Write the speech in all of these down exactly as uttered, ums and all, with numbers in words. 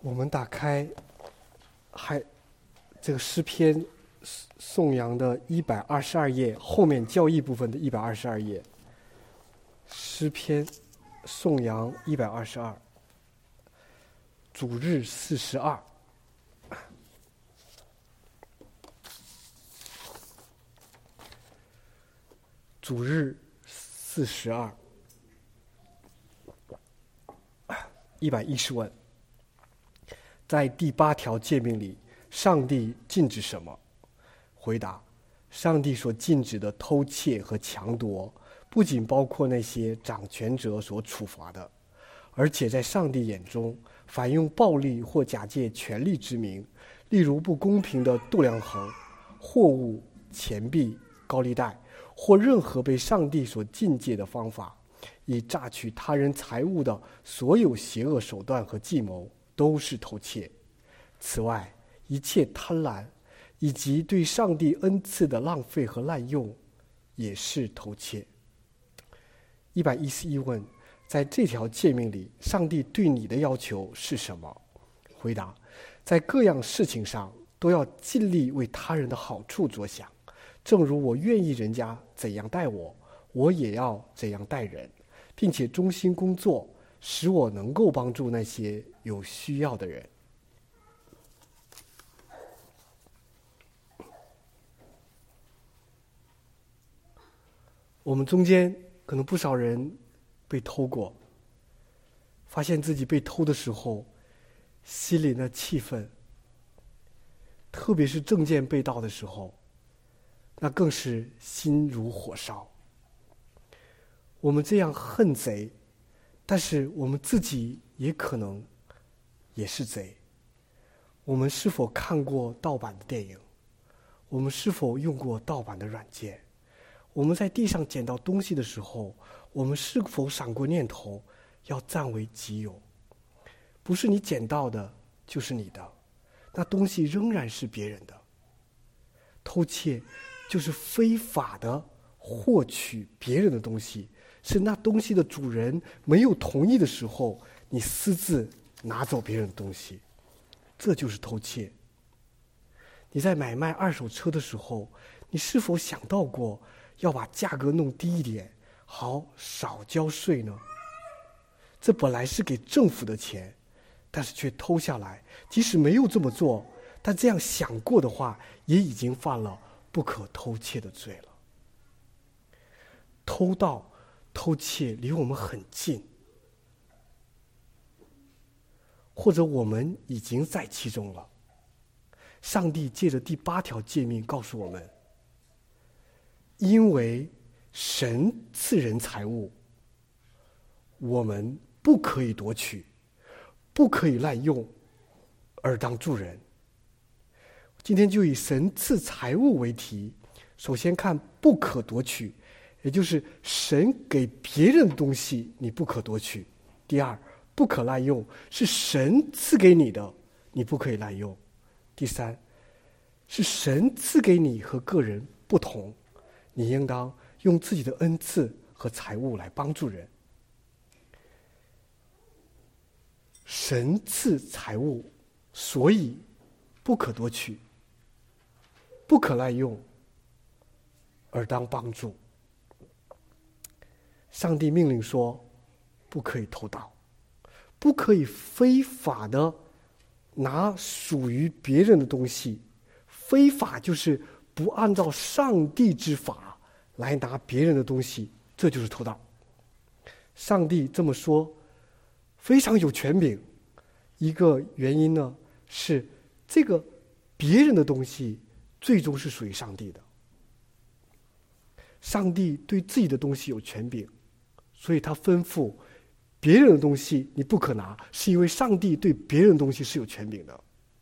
我们打开还这个诗篇颂扬的一百二十二页，后面教义部分的一百二十二页，诗篇颂扬一百二十二，主日四十二。主日四十二，一百一十问，在第八条诫命里，上帝禁止什么？回答：上帝所禁止的偷窃和强夺，不仅包括那些掌权者所处罚的，而且在上帝眼中，反用暴力或假借权力之名，例如不公平的度量衡、货物、钱币、高利贷，或任何被上帝所禁戒的方法，以榨取他人财物的所有邪恶手段和计谋，都是偷窃。此外，一切贪婪以及对上帝恩赐的浪费和滥用，也是偷窃。一百一十一问，在这条诫命里，上帝对你的要求是什么？回答：在各样事情上都要尽力为他人的好处着想，正如我愿意人家怎样待我，我也要怎样待人，并且忠心工作，使我能够帮助那些有需要的人。我们中间可能不少人被偷过，发现自己被偷的时候，心里的气愤，特别是证件被盗的时候，那更是心如火烧。我们这样恨贼，但是我们自己也可能也是贼。我们是否看过盗版的电影？我们是否用过盗版的软件？我们在地上捡到东西的时候，我们是否闪过念头要占为己有？不是你捡到的就是你的，那东西仍然是别人的。偷窃就是非法的获取别人的东西，是那东西的主人没有同意的时候，你私自拿走别人的东西，这就是偷窃。你在买卖二手车的时候，你是否想到过要把价格弄低一点，好少交税呢？这本来是给政府的钱，但是却偷下来，即使没有这么做，但这样想过的话，也已经犯了不可偷窃的罪了。偷盗、偷窃离我们很近，或者我们已经在其中了。上帝借着第八条诫命告诉我们，因为神赐人财物，我们不可以夺取，不可以滥用，而当助人。今天就以神赐财物为题，首先看不可夺取，也就是神给别人的东西你不可夺取。第二，不可滥用，是神赐给你的，你不可以滥用。第三，是神赐给你和个人不同，你应当用自己的恩赐和财物来帮助人。神赐财物，所以不可夺取，不可滥用，而当帮助。上帝命令说，不可以偷盗，不可以非法的拿属于别人的东西。非法就是不按照上帝之法来拿别人的东西，这就是偷盗。上帝这么说非常有权柄，一个原因呢是这个别人的东西最终是属于上帝的。上帝对自己的东西有权柄，所以他吩咐别人的东西你不可拿，是因为上帝对别人的东西是有权柄的。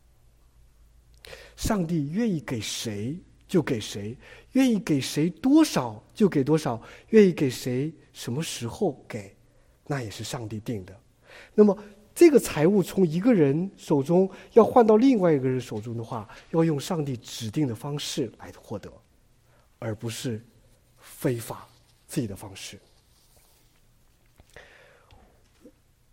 上帝愿意给谁就给谁，愿意给谁多少就给多少，愿意给谁什么时候给，那也是上帝定的。那么这个财物从一个人手中要换到另外一个人手中的话，要用上帝指定的方式来获得，而不是非法自己的方式。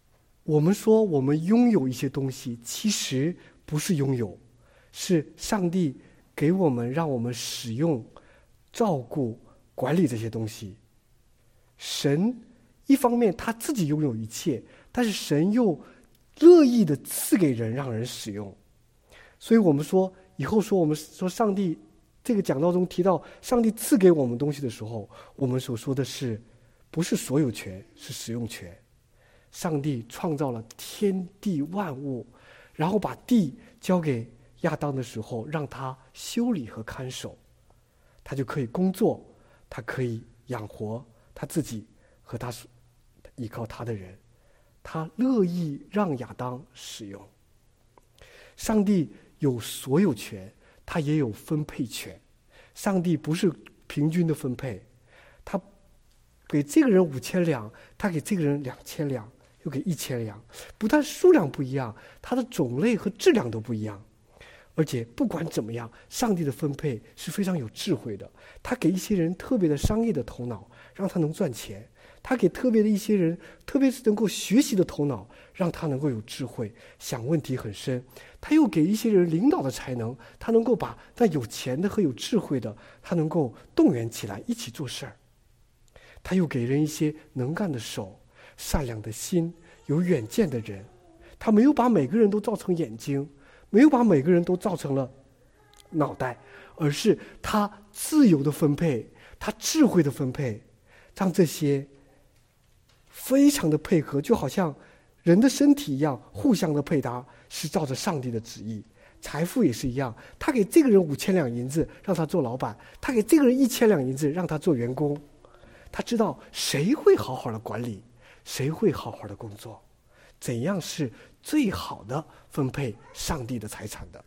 我们说我们拥有一些东西，其实不是拥有，是上帝给我们，让我们使用、照顾、管理这些东西。神一方面他自己拥有一切，但是神又乐意的赐给人，让人使用。所以我们说以后说我们说上帝这个讲道中提到上帝赐给我们东西的时候，我们所说的是不是所有权，是使用权。上帝创造了天地万物，然后把地交给亚当的时候，让他修理和看守，他就可以工作，他可以养活他自己和他依靠他的人，他乐意让亚当使用。上帝有所有权，他也有分配权。上帝不是平均的分配，他给这个人五千两，他给这个人两千两，又给一千两，不但数量不一样，它的种类和质量都不一样。而且不管怎么样，上帝的分配是非常有智慧的。他给一些人特别的商业的头脑，让他能赚钱；他给特别的一些人，特别是能够学习的头脑，让他能够有智慧，想问题很深。他又给一些人领导的才能，他能够把那有钱的和有智慧的，他能够动员起来一起做事儿。他又给人一些能干的手、善良的心、有远见的人。他没有把每个人都造成眼睛，没有把每个人都造成了脑袋，而是他自由的分配，他智慧的分配，让这些非常的配合，就好像人的身体一样，互相的配搭，是照着上帝的旨意。财富也是一样，他给这个人五千两银子让他做老板，他给这个人一千两银子让他做员工。他知道谁会好好的管理，谁会好好的工作，怎样是最好的分配上帝的财产的。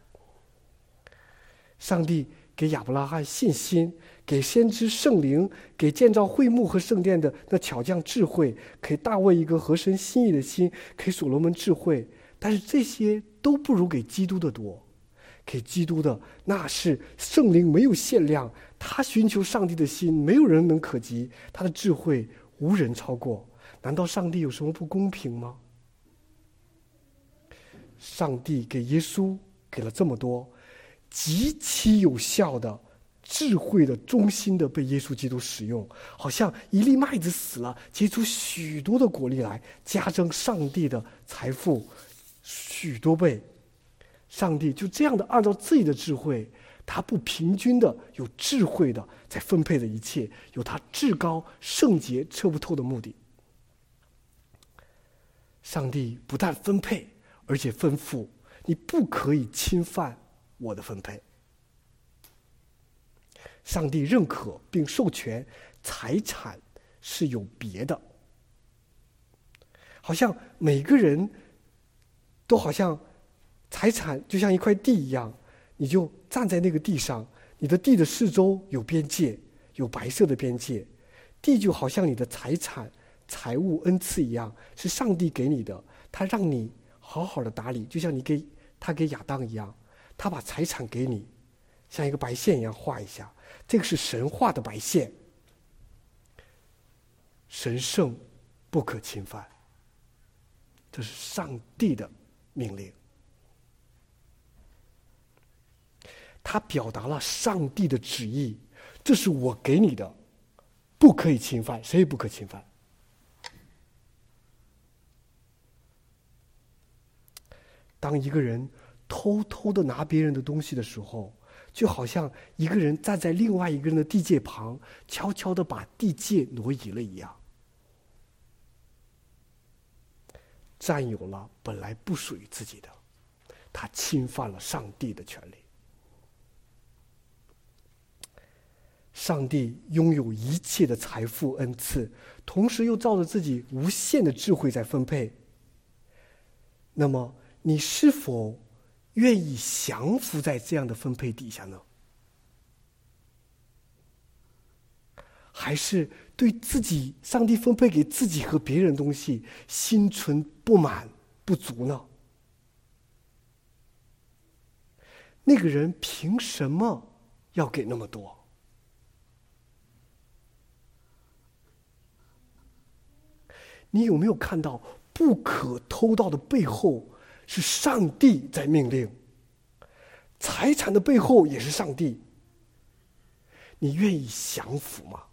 上帝给亚伯拉罕信心，给先知圣灵，给建造会幕和圣殿的那巧匠智慧，给大卫一个合神心意的心，给所罗门智慧。但是这些都不如给基督的多。给基督的那是圣灵没有限量，他寻求上帝的心没有人能可及，他的智慧无人超过。难道上帝有什么不公平吗？上帝给耶稣给了这么多，极其有效的、智慧的、忠心的被耶稣基督使用，好像一粒麦子死了，结出许多的果粒来，加增上帝的财富许多倍。上帝就这样的按照自己的智慧，他不平均的、有智慧的在分配的一切，有他至高、圣洁、测不透的目的。上帝不但分配，而且吩咐你不可以侵犯我的分配。上帝认可并授权财产是有别的，好像每个人都好像财产就像一块地一样，你就站在那个地上，你的地的四周有边界，有白色的边界，地就好像你的财产、财物、恩赐一样，是上帝给你的，他让你好好的打理，就像你给他给亚当一样，他把财产给你，像一个白线一样画一下，这个是神画的白线，神圣不可侵犯，这是上帝的命令。他表达了上帝的旨意，这是我给你的，不可以侵犯，谁也不可侵犯。当一个人偷偷的拿别人的东西的时候，就好像一个人站在另外一个人的地界旁，悄悄的把地界挪移了一样，占有了本来不属于自己的，他侵犯了上帝的权利。上帝拥有一切的财富恩赐，同时又照着自己无限的智慧在分配。那么你是否愿意降服在这样的分配底下呢？还是对自己上帝分配给自己和别人的东西心存不满不足呢？那个人凭什么要给那么多？你有没有看到不可偷盗的背后是上帝在命令，财产的背后也是上帝。你愿意降服吗？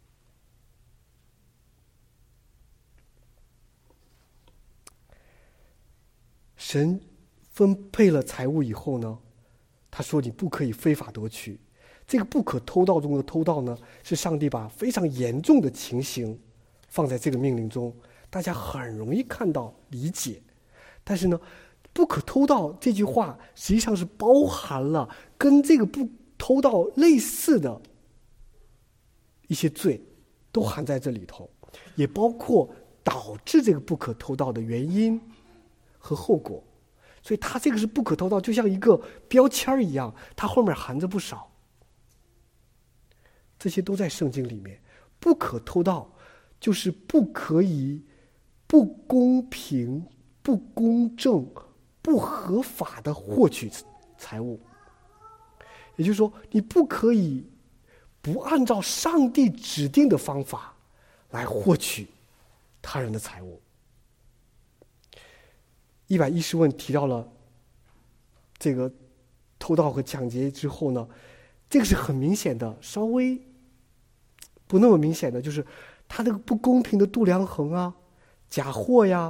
神分配了财物以后呢，他说你不可以非法夺取。这个不可偷盗中的偷盗呢，是上帝把非常严重的情形放在这个命令中，大家很容易看到理解。但是呢，不可偷盗这句话实际上是包含了跟这个不偷盗类似的一些罪都含在这里头，也包括导致这个不可偷盗的原因和后果。所以它这个是不可偷盗，就像一个标签一样，它后面含着不少。这些都在圣经里面。不可偷盗就是不可以不公平、不公正、不合法的获取财物。也就是说，你不可以不按照上帝指定的方法来获取他人的财物。一百一十问提到了这个偷盗和抢劫之后呢，这个是很明显的，稍微不那么明显的，就是他那个不公平的度量衡啊，假货呀，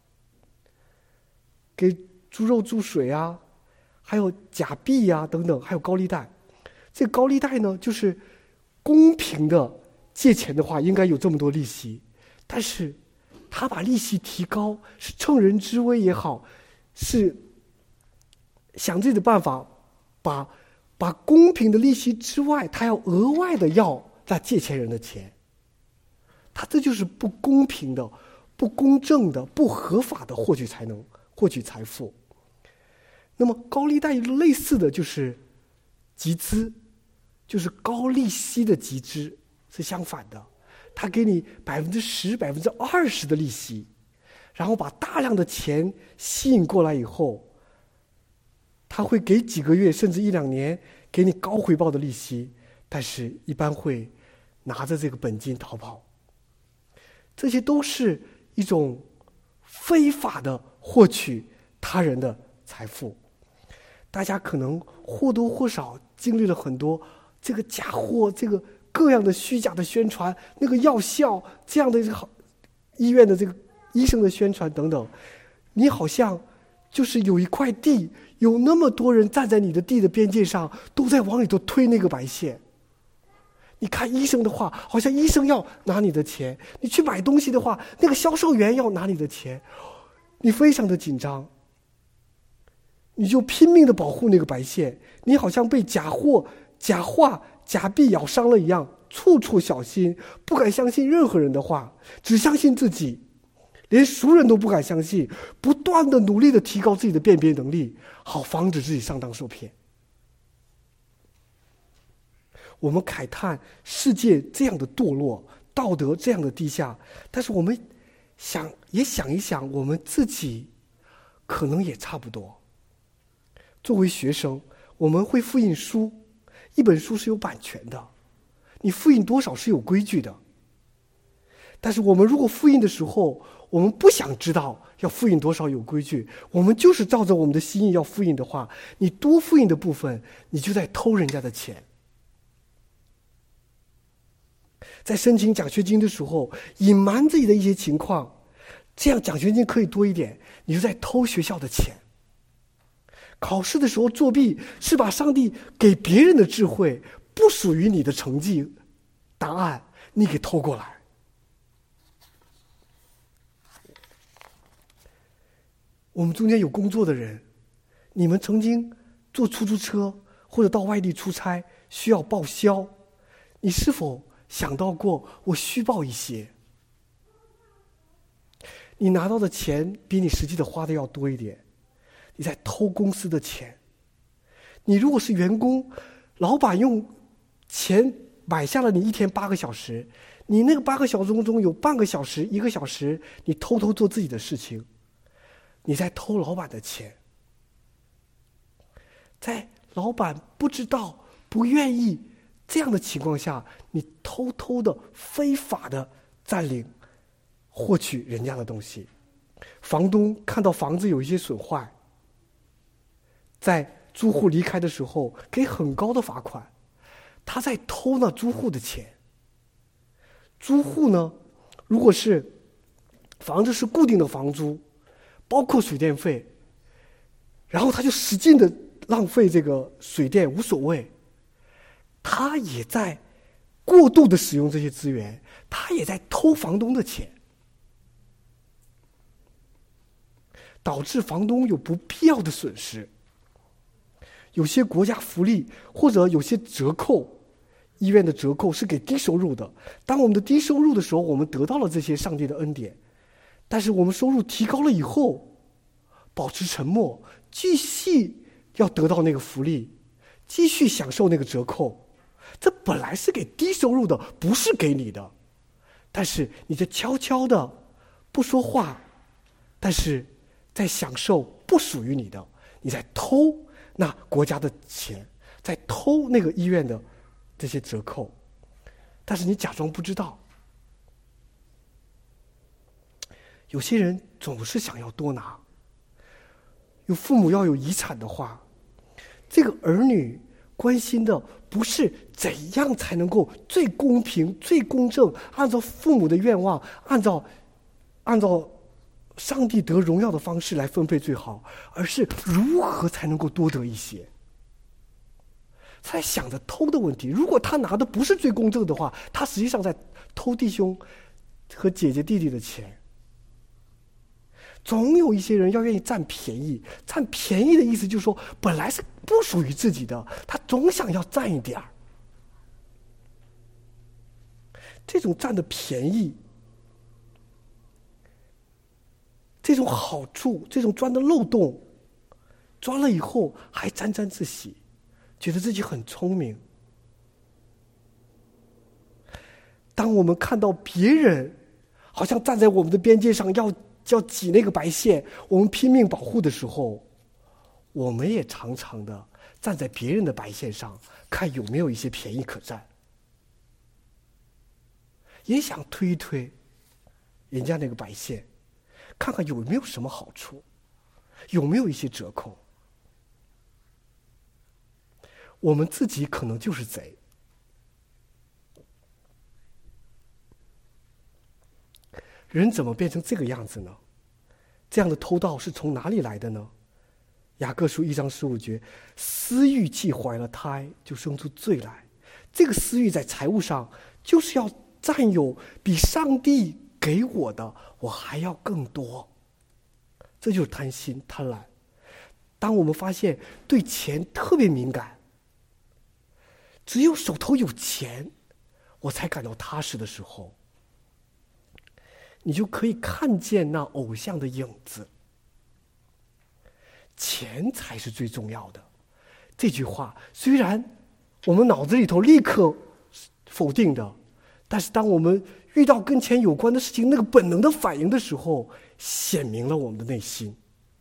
给猪肉注水啊，还有假币呀等等，还有高利贷。这个高利贷呢，就是公平的借钱的话，应该有这么多利息，但是他把利息提高，是乘人之危也好，是想自己的办法，把把公平的利息之外，他要额外的要那借钱人的钱，他这就是不公平的、不公正的、不合法的获取才能获取财富。那么高利贷类似的就是集资，就是高利息的集资是相反的，他给你百分之十、百分之二十的利息，然后把大量的钱吸引过来以后，他会给几个月甚至一两年给你高回报的利息，但是一般会拿着这个本金逃跑。这些都是一种非法的获取他人的财富。大家可能或多或少经历了很多这个假货，这个各样的虚假的宣传，那个药效这样的这个医院的这个医生的宣传等等，你好像就是有一块地，有那么多人站在你的地的边界上，都在往里头推那个白线。你看医生的话，好像医生要拿你的钱；你去买东西的话，那个销售员要拿你的钱，你非常的紧张，你就拼命的保护那个白线，你好像被假货、假话、假币咬伤了一样，处处小心，不敢相信任何人的话，只相信自己，连熟人都不敢相信，不断的努力的提高自己的辨别能力，好防止自己上当受骗。我们慨叹世界这样的堕落，道德这样的低下，但是我们想也想一想，我们自己可能也差不多。作为学生，我们会复印书，一本书是有版权的，你复印多少是有规矩的。但是我们如果复印的时候，我们不想知道要复印多少有规矩，我们就是照着我们的心意要复印的话，你多复印的部分，你就在偷人家的钱。在申请奖学金的时候，隐瞒自己的一些情况，这样奖学金可以多一点，你就在偷学校的钱。考试的时候作弊，是把上帝给别人的智慧，不属于你的成绩答案，你给偷过来。我们中间有工作的人，你们曾经坐出租车或者到外地出差需要报销，你是否想到过我虚报一些？你拿到的钱比你实际的花的要多一点，你在偷公司的钱。你如果是员工，老板用钱买下了你一天八个小时，你那个八个小时中有半个小时、一个小时，你偷偷做自己的事情，你在偷老板的钱。在老板不知道、不愿意这样的情况下，你偷偷的、非法的占领、获取人家的东西。 房东看到房子有一些损坏，在租户离开的时候给很高的罚款，他在偷那租户的钱。租户呢，如果是房子是固定的房租，包括水电费，然后他就使劲的浪费这个水电无所谓，他也在过度的使用这些资源，他也在偷房东的钱，导致房东有不必要的损失。有些国家福利或者有些折扣，医院的折扣是给低收入的。当我们的低收入的时候，我们得到了这些上帝的恩典，但是我们收入提高了以后，保持沉默，继续要得到那个福利，继续享受那个折扣。这本来是给低收入的，不是给你的，但是你在悄悄的不说话，但是在享受不属于你的，你在偷那国家的钱，在偷那个医院的这些折扣，但是你假装不知道。有些人总是想要多拿，有父母要有遗产的话，这个儿女关心的不是怎样才能够最公平、最公正，按照父母的愿望，按照按照上帝得荣耀的方式来分配最好，而是如何才能够多得一些。他在想着偷的问题，如果他拿的不是最公正的话，他实际上在偷弟兄和姐姐弟弟的钱。总有一些人要愿意占便宜，占便宜的意思就是说，本来是不属于自己的，他总想要占一点儿。这种占的便宜，这种好处，这种钻的漏洞，钻了以后还沾沾自喜，觉得自己很聪明。当我们看到别人好像站在我们的边界上要要挤那个白线，我们拼命保护的时候，我们也常常的站在别人的白线上，看有没有一些便宜可占，也想推一推人家那个白线，看看有没有什么好处，有没有一些折扣。我们自己可能就是贼。人怎么变成这个样子呢？这样的偷盗是从哪里来的呢？雅各书一章十五节，私欲既怀了胎，就生出罪来。这个私欲在财务上就是要占有比上帝给我的我还要更多，这就是贪心贪婪。当我们发现对钱特别敏感，只有手头有钱我才感到踏实的时候，你就可以看见那偶像的影子。钱才是最重要的。这句话虽然我们脑子里头立刻否定的，但是当我们遇到跟钱有关的事情，那个本能的反应的时候，显明了我们的内心。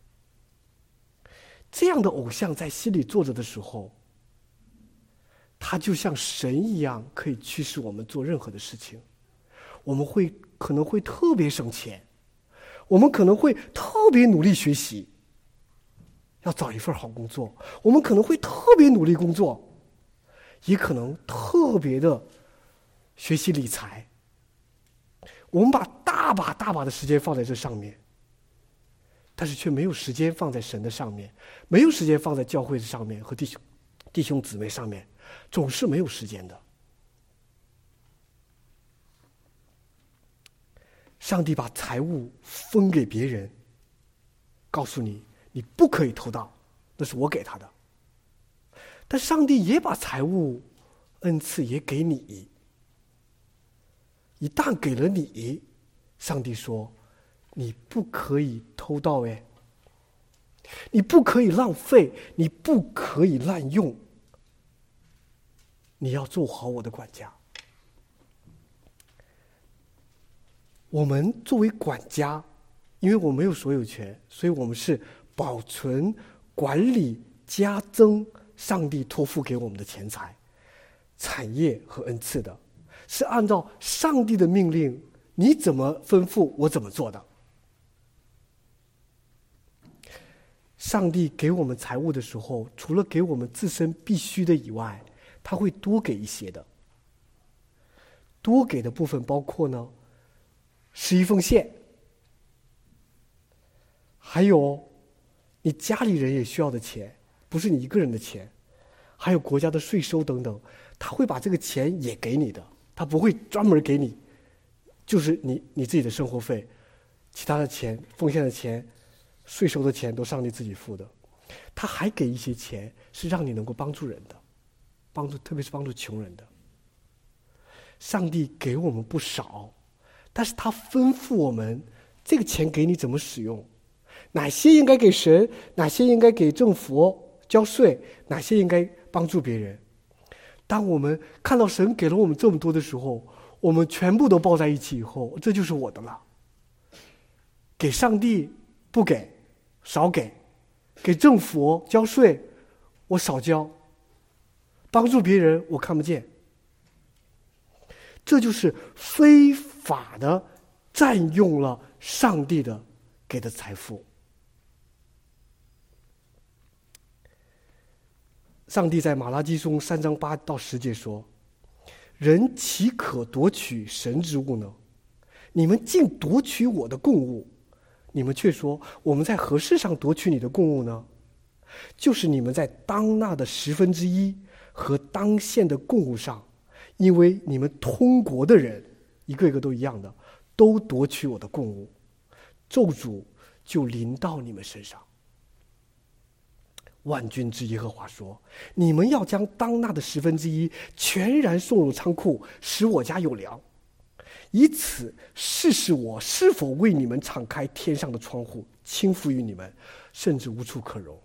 这样的偶像在心里坐着的时候，他就像神一样，可以驱使我们做任何的事情。我们会可能会特别省钱，我们可能会特别努力学习，要找一份好工作，我们可能会特别努力工作，也可能特别的学习理财。我们把大把大把的时间放在这上面，但是却没有时间放在神的上面，没有时间放在教会的上面和弟兄弟兄姊妹上面，总是没有时间的。上帝把财物分给别人，告诉你你不可以偷盗，那是我给他的。但上帝也把财物恩赐也给你，一旦给了你，上帝说你不可以偷盗，哎，你不可以浪费，你不可以滥用，你要做好我的管家。我们作为管家，因为我没有所有权，所以我们是保存、管理、加增上帝托付给我们的钱财、产业和恩赐的，是按照上帝的命令，你怎么吩咐我怎么做的。 上帝给我们财物的时候，除了给我们自身必须的以外，他会多给一些的。多给的部分包括呢，十一奉献，还有你家里人也需要的钱，不是你一个人的钱，还有国家的税收等等，他会把这个钱也给你的，他不会专门给你，就是你你自己的生活费，其他的钱、奉献的钱、税收的钱都上帝自己付的。他还给一些钱，是让你能够帮助人的，帮助特别是帮助穷人的。上帝给我们不少，但是他吩咐我们这个钱给你怎么使用，哪些应该给神，哪些应该给政府交税，哪些应该帮助别人。当我们看到神给了我们这么多的时候，我们全部都抱在一起以后，这就是我的了。给上帝不给，少给；给政府交税，我少交；帮助别人，我看不见。这就是非法的占用了上帝的给的财富。上帝在马拉基书三章八到十节说：“人岂可夺取神之物呢？你们竟夺取我的供物，你们却说我们在何事上夺取你的供物呢？就是你们在当纳的十分之一和当献的供物上。因为你们通国的人一个一个都一样的，都夺取我的供物，咒诅就临到你们身上。万军之耶和华说：你们要将当纳的十分之一全然送入仓库，使我家有粮，以此试试我是否为你们敞开天上的窗户，倾覆于你们，甚至无处可容。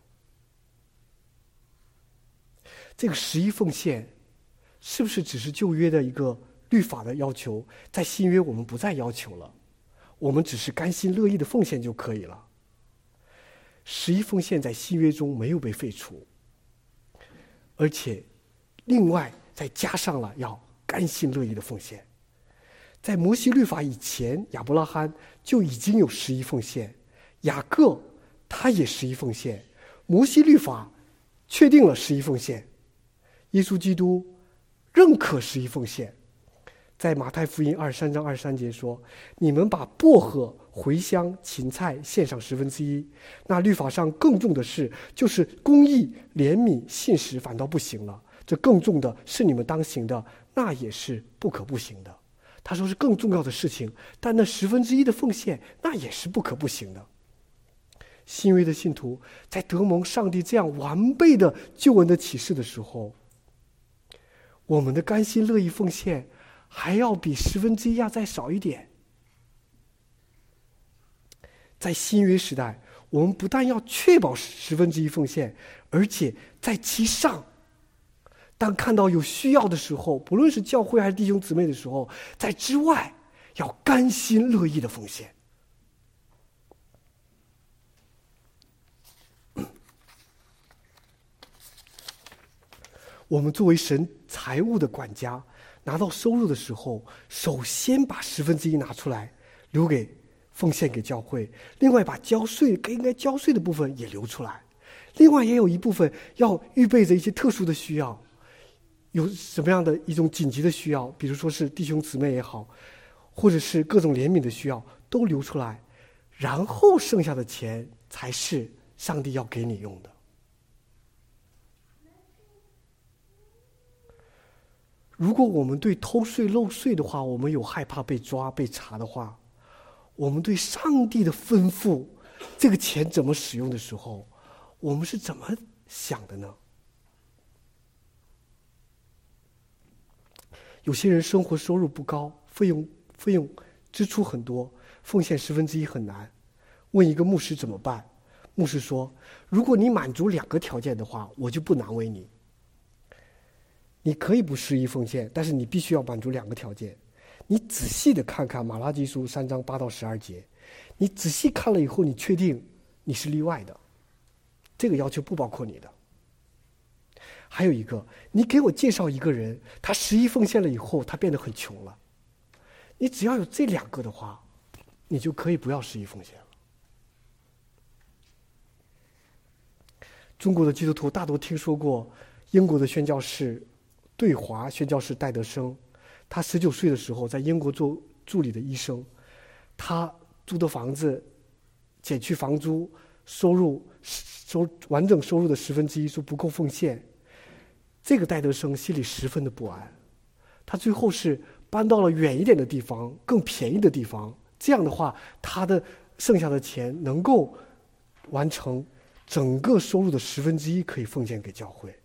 这个十一奉献是不是只是旧约的一个律法的要求？在新约我们不再要求了，我们只是甘心乐意的奉献就可以了。十一奉献在新约中没有被废除，而且另外再加上了要甘心乐意的奉献。在摩西律法以前，亚伯拉罕就已经有十一奉献，雅各他也十一奉献，摩西律法确定了十一奉献，耶稣基督认可十一奉献。在马太福音二十三章二十三节说：你们把薄荷、茴香、芹菜献上十分之一，那律法上更重的事，就是公义、怜悯、信实反倒不行了，这更重的是你们当行的，那也是不可不行的。他说是更重要的事情，但那十分之一的奉献，那也是不可不行的。新约的信徒在得蒙上帝这样完备的救恩的启示的时候，我们的甘心乐意奉献还要比十分之一要再少一点。在新约时代，我们不但要确保十分之一奉献，而且在其上，当看到有需要的时候，不论是教会还是弟兄姊妹的时候，在之外要甘心乐意的奉献。我们作为神财务的管家，拿到收入的时候，首先把十分之一拿出来留给奉献给教会，另外把交税应该交税的部分也留出来，另外也有一部分要预备着一些特殊的需要，有什么样的一种紧急的需要，比如说是弟兄姊妹也好，或者是各种怜悯的需要，都留出来，然后剩下的钱才是上帝要给你用的。如果我们对偷税漏税的话，我们有害怕被抓被查的话，我们对上帝的吩咐这个钱怎么使用的时候，我们是怎么想的呢？有些人生活收入不高，费用费用支出很多，奉献十分之一很难，问一个牧师怎么办？牧师说，如果你满足两个条件的话，我就不难为你。你可以不十一奉献，但是你必须要满足两个条件。你仔细的看看马拉基书三章八到十二节，你仔细看了以后，你确定你是例外的，这个要求不包括你的。还有一个，你给我介绍一个人，他十一奉献了以后，他变得很穷了。你只要有这两个的话，你就可以不要十一奉献了。 中国的基督徒大多听说过英国的宣教士对华宣教士戴德生，他十九岁的时候在英国做助理的医生，他租的房子减去房租，收入收完整收入的十分之一说不够奉献。这个戴德生心里十分的不安，他最后是搬到了远一点的地方，更便宜的地方，这样的话他的剩下的钱能够完成整个收入的十分之一可以奉献给教会。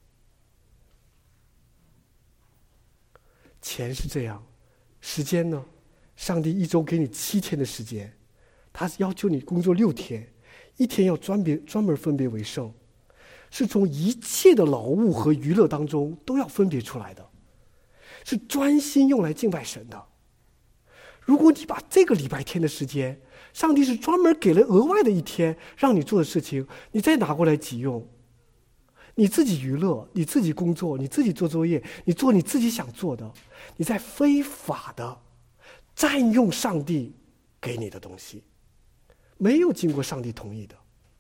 钱是这样，时间呢？上帝一周给你七天的时间，他要求你工作六天，一天要专别专门分别为圣，是从一切的劳务和娱乐当中都要分别出来的，是专心用来敬拜神的。如果你把这个礼拜天的时间，上帝是专门给了额外的一天让你做的事情，你再拿过来急用，你自己娱乐，你自己工作，你自己做作业，你做你自己想做的，你在非法的占用上帝给你的东西，没有经过上帝同意的。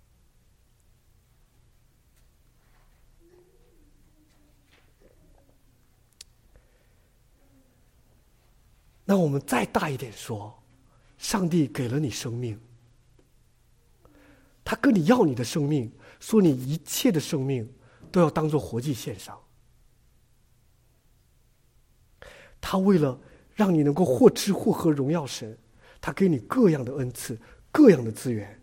那我们再大一点说，上帝给了你生命，他跟你要你的生命，说你一切的生命都要当作活祭献上。他为了让你能够或吃或喝荣耀神，他给你各样的恩赐，各样的资源，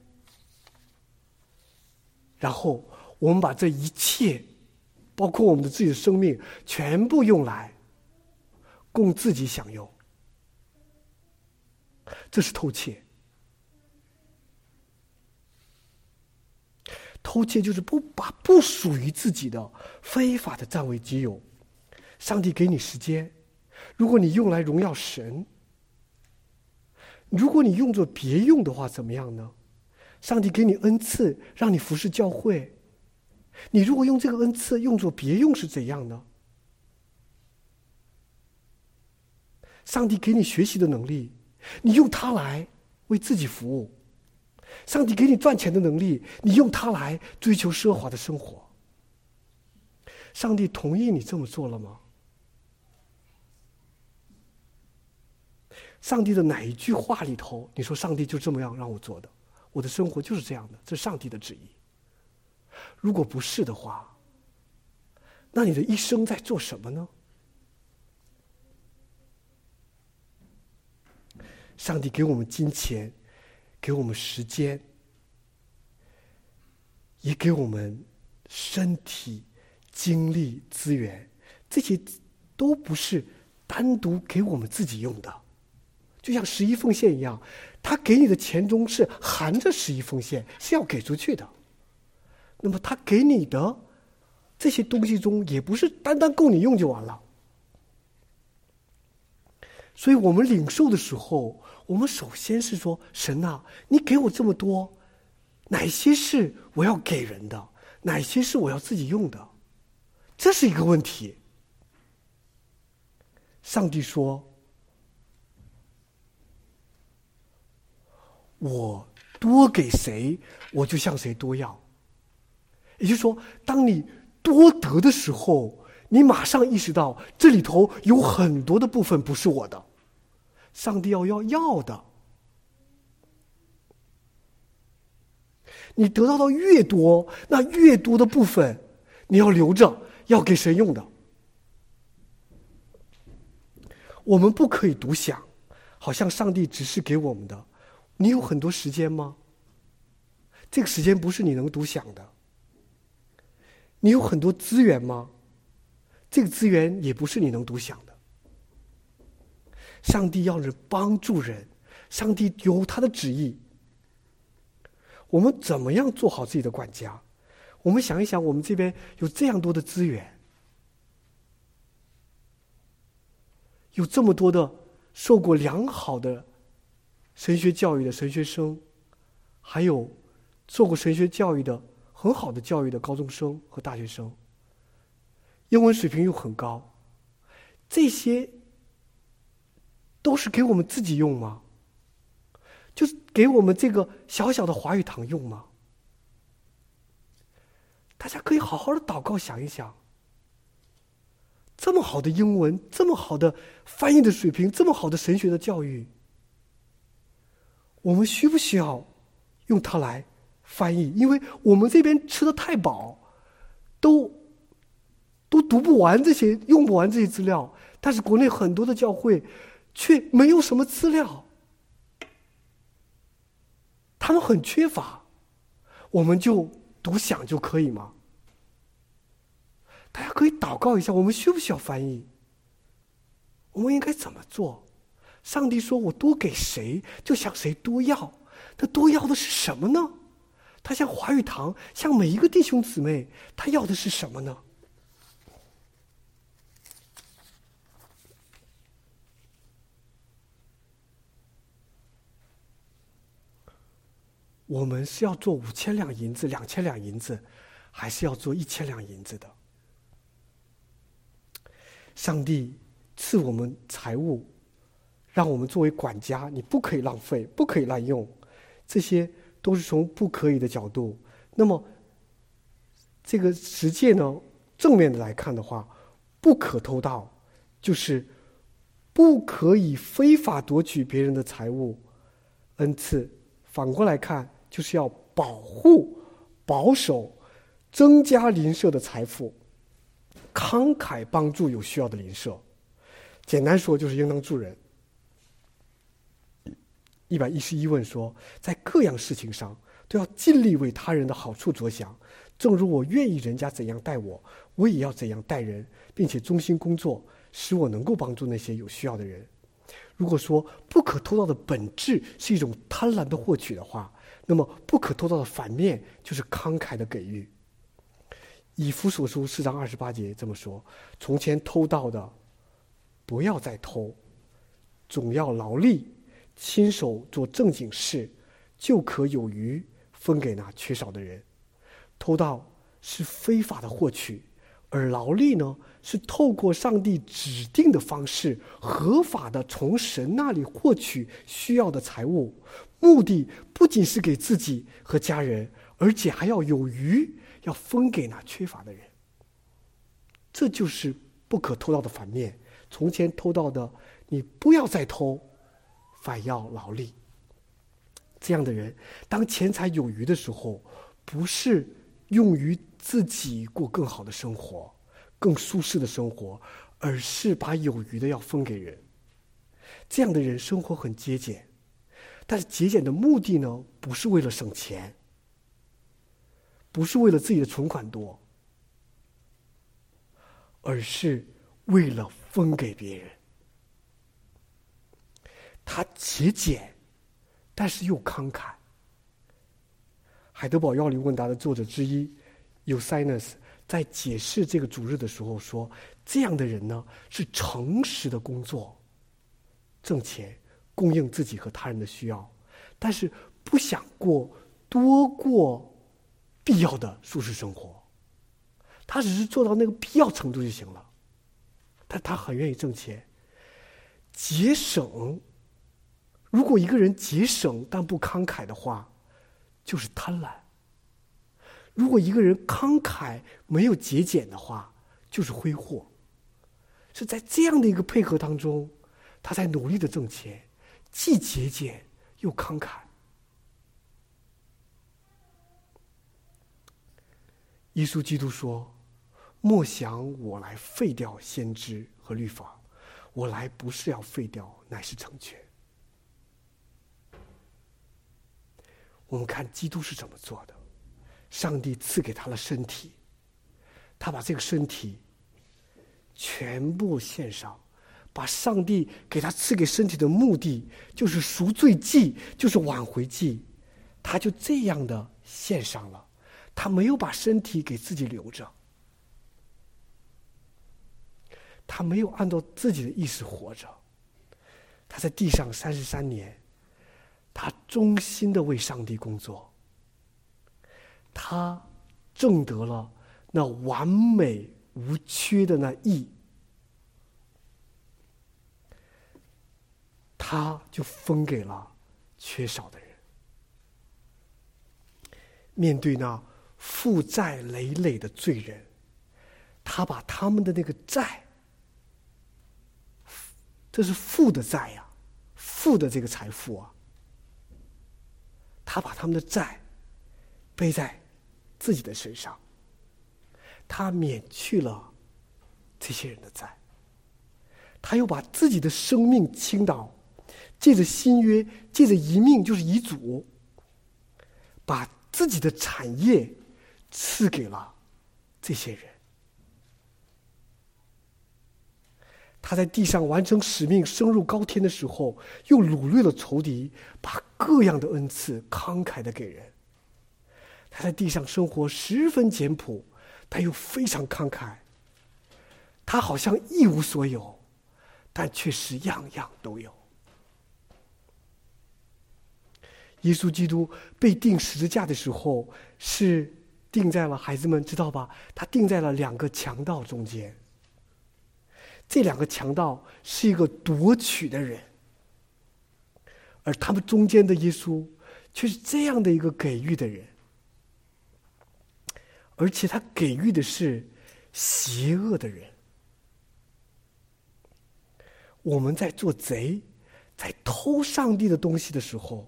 然后我们把这一切，包括我们的自己的生命，全部用来供自己享用，这是偷窃。偷窃就是不把不属于自己的非法的占为己有。上帝给你时间，如果你用来荣耀神，如果你用作别用的话怎么样呢？上帝给你恩赐让你服侍教会，你如果用这个恩赐用作别用是怎样呢？上帝给你学习的能力，你用它来为自己服务。上帝给你赚钱的能力，你用它来追求奢华的生活。上帝同意你这么做了吗？上帝的哪一句话里头，你说上帝就这么样让我做的，我的生活就是这样的，这是上帝的旨意。如果不是的话，那你的一生在做什么呢？上帝给我们金钱，给我们时间，也给我们身体、精力、资源，这些都不是单独给我们自己用的。就像十一奉献一样，他给你的钱中是含着十一奉献，是要给出去的。那么他给你的这些东西中，也不是单单够你用就完了。所以我们领受的时候，我们首先是说，神啊，你给我这么多，哪些是我要给人的，哪些是我要自己用的，这是一个问题。上帝说，我多给谁，我就向谁多要。也就是说，当你多得的时候，你马上意识到这里头有很多的部分不是我的，上帝要要要的。你得到的越多，那越多的部分你要留着，要给谁用的。我们不可以独享，好像上帝只是给我们的。你有很多时间吗？这个时间不是你能独享的。你有很多资源吗？这个资源也不是你能独享的。上帝要人帮助人，上帝有他的旨意。我们怎么样做好自己的管家？我们想一想，我们这边有这样多的资源，有这么多的受过良好的神学教育的神学生，还有受过神学教育的很好的教育的高中生和大学生，英文水平又很高，这些都是给我们自己用吗？就是给我们这个小小的华语堂用吗？ 大家可以好好的祷告，想一想，这么好的英文，这么好的翻译的水平，这么好的神学的教育，我们需不需要用它来翻译？因为我们这边吃的太饱，都都读不完这些，用不完这些资料，但是国内很多的教会却没有什么资料，他们很缺乏，我们就读想就可以吗？大家可以祷告一下，我们需不需要翻译？我们应该怎么做？上帝说我多给谁，就向谁多要。那多要的是什么呢？他向华语堂，向每一个弟兄姊妹，他要的是什么呢？我们是要做五千两银子、两千两银子，还是要做一千两银子的？上帝赐我们财物，让我们作为管家，你不可以浪费，不可以滥用，这些都是从不可以的角度。那么这个实践呢，正面的来看的话，不可偷盗，就是不可以非法夺取别人的财物恩赐。反过来看，就是要保护、保守、增加邻舍的财富，慷慨帮助有需要的邻舍。简单说，就是应当助人。一百一十一问说，在各样事情上都要尽力为他人的好处着想，正如我愿意人家怎样待我，我也要怎样待人，并且忠心工作，使我能够帮助那些有需要的人。如果说不可偷盗的本质是一种贪婪的获取的话，那么不可偷盗的反面就是慷慨的给予。以弗所书四章二十八节这么说：从前偷盗的，不要再偷，总要劳力，亲手做正经事，就可有余分给那缺少的人。偷盗是非法的获取，而劳力呢，是透过上帝指定的方式，合法的从神那里获取需要的财物，目的不仅是给自己和家人，而且还要有余，要分给那缺乏的人。这就是不可偷盗的反面。从前偷盗的，你不要再偷，反要劳力。这样的人，当钱财有余的时候，不是用于自己过更好的生活，更舒适的生活，而是把有余的要分给人。这样的人生活很节俭，但是节俭的目的呢，不是为了省钱，不是为了自己的存款多，而是为了分给别人。他节俭，但是又慷慨。海德堡要理问答的作者之一 Eusebius 在解释这个主日的时候说，这样的人呢，是诚实的工作，挣钱供应自己和他人的需要，但是不想过多过必要的舒适生活，他只是做到那个必要程度就行了，但他很愿意挣钱。节省，如果一个人节省但不慷慨的话，就是贪婪；如果一个人慷慨没有节俭的话，就是挥霍。是在这样的一个配合当中，他在努力的挣钱，既节俭又慷慨。耶稣基督说，莫想我来废掉先知和律法，我来不是要废掉，乃是成全。我们看基督是怎么做的，上帝赐给他了身体，他把这个身体全部献上，把上帝给他赐给身体的目的就是赎罪祭，就是挽回祭，他就这样的献上了，他没有把身体给自己留着，他没有按照自己的意识活着，他在地上三十三年，他忠心的为上帝工作，他挣得了那完美无缺的那义，他就分给了缺少的人。面对那负债累累的罪人，他把他们的那个债，这是负的债呀、啊，负的这个财富啊，他把他们的债背在自己的身上，他免去了这些人的债，他又把自己的生命倾倒，借着新约，借着遗命，就是遗嘱，把自己的产业赐给了这些人。他在地上完成使命，升入高天的时候，又掳掠了仇敌，把各样的恩赐慷慨的给人。他在地上生活十分简朴，但又非常慷慨。他好像一无所有，但却是样样都有。耶稣基督被钉十字架的时候，是钉在了，孩子们知道吧？他钉在了两个强盗中间。这两个强盗是一个夺取的人，而他们中间的耶稣却是这样的一个给予的人，而且他给予的是邪恶的人。我们在做贼，在偷上帝的东西的时候，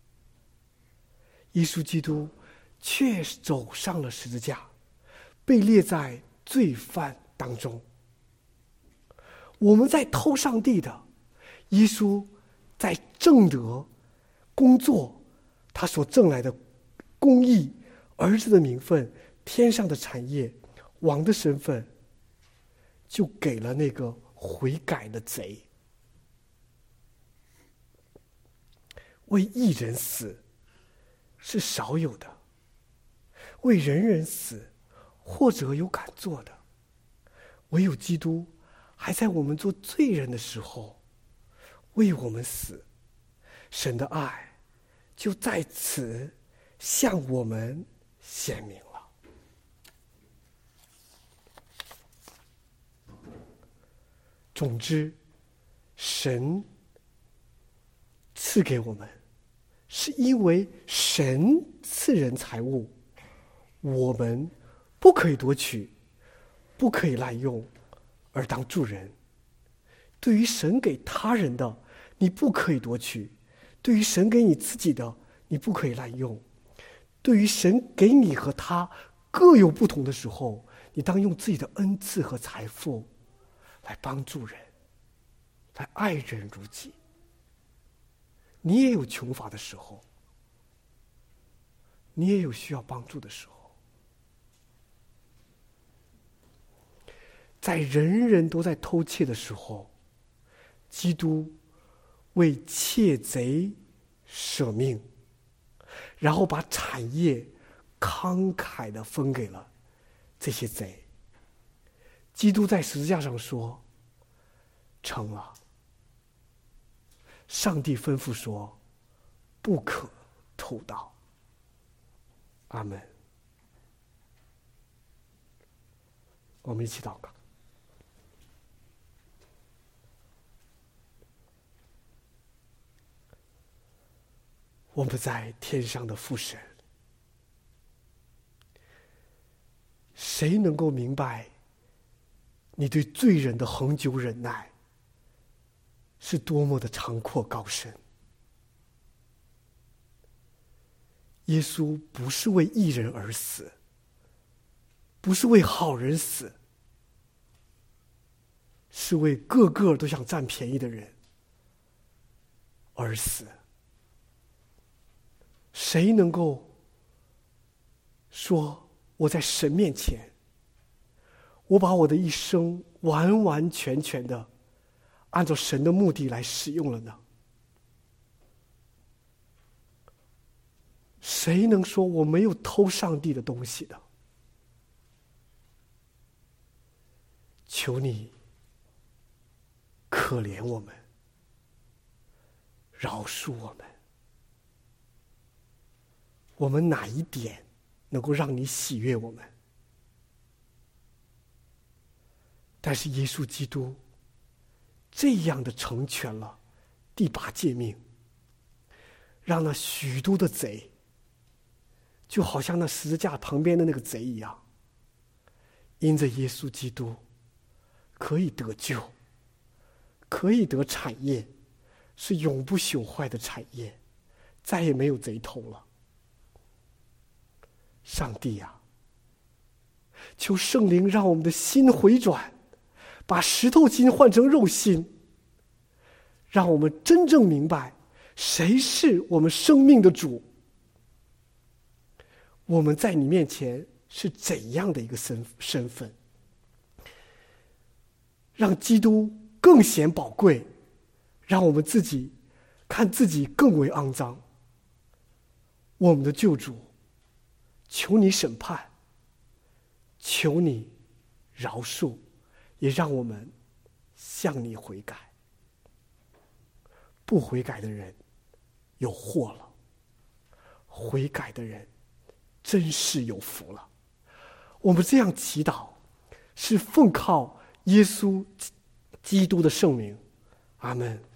耶稣基督却走上了十字架，被列在罪犯当中。我们在偷上帝的，耶稣在正德工作，他所挣来的公义、儿子的名分、天上的产业、王的身份，就给了那个悔改的贼。为一人死是少有的，为人人死或者有敢做的，唯有基督还在我们做罪人的时候为我们死，神的爱就在此向我们显明了。总之，神赐给我们，是因为神赐人财物，我们不可以夺取，不可以滥用，而当助人。对于神给他人的，你不可以夺取；对于神给你自己的，你不可以滥用。对于神给你和他各有不同的时候，你当用自己的恩赐和财富来帮助人，来爱人如己。你也有穷乏的时候，你也有需要帮助的时候。在人人都在偷窃的时候，基督为窃贼舍命，然后把产业慷慨地分给了这些贼。基督在十字架上说：“成了。”上帝吩咐说：“不可偷盗。”阿们。我们一起祷告。我们在天上的父神，谁能够明白你对罪人的恒久忍耐是多么的长阔高深？耶稣不是为义人而死，不是为好人死，是为个个都想占便宜的人而死。谁能够说我在神面前，我把我的一生完完全全的按照神的目的来使用了呢？谁能说我没有偷上帝的东西的？求你可怜我们，饶恕我们。我们哪一点能够让你喜悦我们？但是耶稣基督这样的成全了第八诫命，让那许多的贼就好像那十字架旁边的那个贼一样，因着耶稣基督可以得救，可以得产业，是永不朽坏的产业，再也没有贼偷了。上帝啊，求圣灵让我们的心回转，把石头心换成肉心，让我们真正明白谁是我们生命的主，我们在你面前是怎样的一个身身份，让基督更显宝贵，让我们自己看自己更为肮脏。我们的救主，求你审判，求你饶恕，也让我们向你悔改。不悔改的人有祸了，悔改的人真是有福了。我们这样祈祷，是奉靠耶稣基督的圣名，阿们。